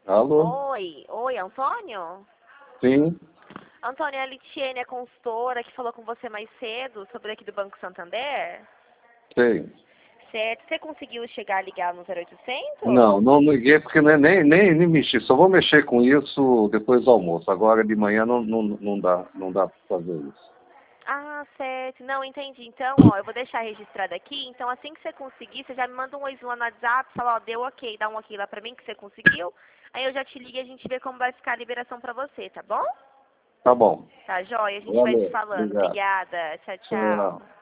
Alô? Oi, Antônio? Sim, Antônio, é a Litiene, a consultora que falou com você mais cedo sobre aqui do Banco Santander? sei. Certo. Você conseguiu chegar a ligar no 0800? Não liguei porque nem mexi. Só vou mexer com isso depois do almoço. Agora de manhã não dá para fazer isso. Ah, certo. Não, entendi. Então, ó, eu vou deixar registrado aqui. Então, assim que você conseguir, você já me manda um oizinho lá no WhatsApp, fala, ó, deu ok, dá um ok lá pra mim que você conseguiu. Aí eu já te ligo e a gente vê como vai ficar a liberação pra você, tá bom? Tá bom. Tá, joia? A gente vai se Valeu. falando. Obrigado. Obrigada. Tchau, Tchau. tchau.